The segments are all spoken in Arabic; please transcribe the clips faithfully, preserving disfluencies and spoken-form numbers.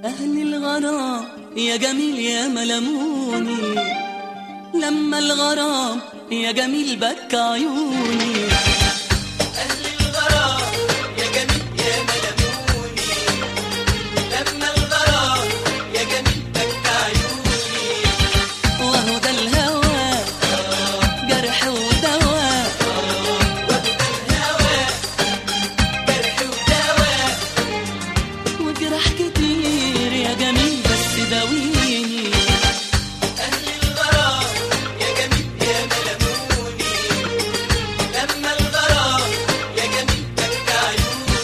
أهل الغرام يا جميل يا ملموني، لما الغرام يا جميل بكى عيوني. أهل الغرام يا جميل يا ملموني، لما الغرام يا جميل بكى عيوني. وهو ده الهوى جرح ودواء، وهو ده الهوى جرح ودواء، وجرح كتير يا جميل بس داويني. أهل الغرام يا جميل يا ملموني، لما الغرام يا جميل بكى عيوني.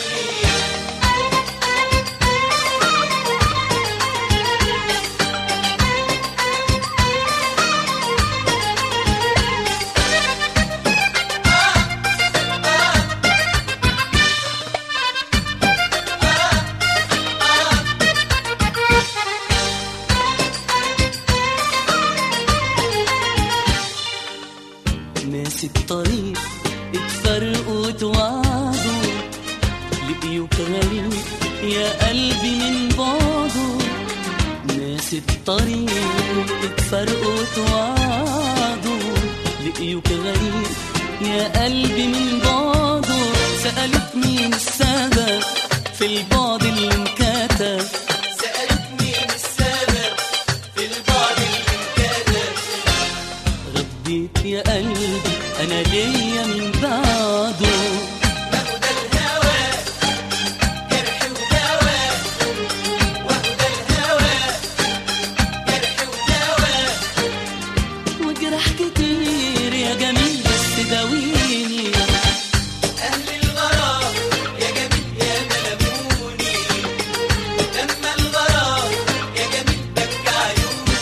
ناس الطريق اتفرقوا وتوعدوا، لقيوك غريب يا قلبي من بعده. ناس الطريق اتفرقوا وتوعدوا، لقيوك غريب يا قلبي من بعده. سألوك مين السبب في البعد اللي انكتب، سألت مين السبب في البعد اللي انكتب. رديت يا قلبي أنا ليا من بعده. وهو ده الهوى جرح ودواء، وهو ده الهوى جرح ودواء، وجرح كتير يا جميل بس داويني. أهل الغرام يا جميل يا ملموني، لما الغرام يا جميل بكى عيوني.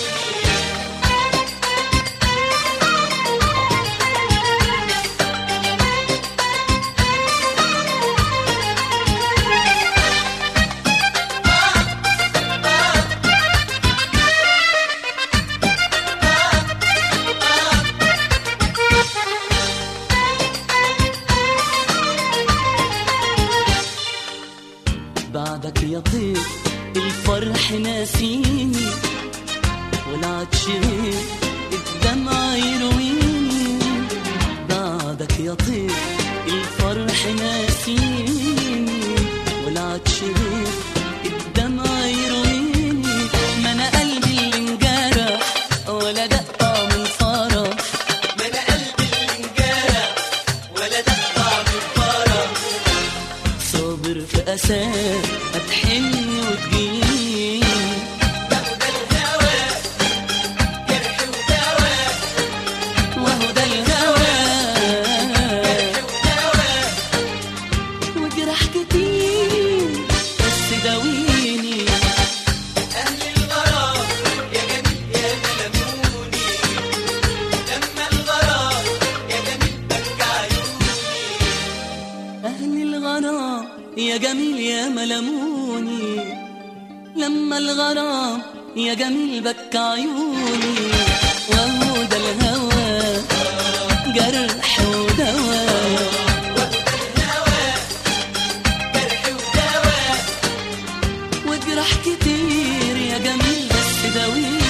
بعدك يا طير الفرح ناسيني، والعطش غير الدمع يرويني. بعدك يا طير الفرح ناسيني، والعطش غير الدمع يرويني. ما انا قلبي اللي انجرح ولا دق طعم الفرح، ما أنا قلبي اللي انجرح ولا دق طعم الفرح. صابر في أساه هتحن وتجيني. وهو ده الهوى جرح ودواء، وهو ده الهوى جرح ودواء، وجرح كتير بس داويني. أهل الغرام يا جميل يا ملموني، لما الغرام يا جميل بكى عيوني. أهل الغرام يا جميل يا ملموني، لما الغرام يا جميل بكى عيوني. وهو ده الهوى جرح ودواء، جرح ودواء، وجرح كتير يا جميل بس داويني.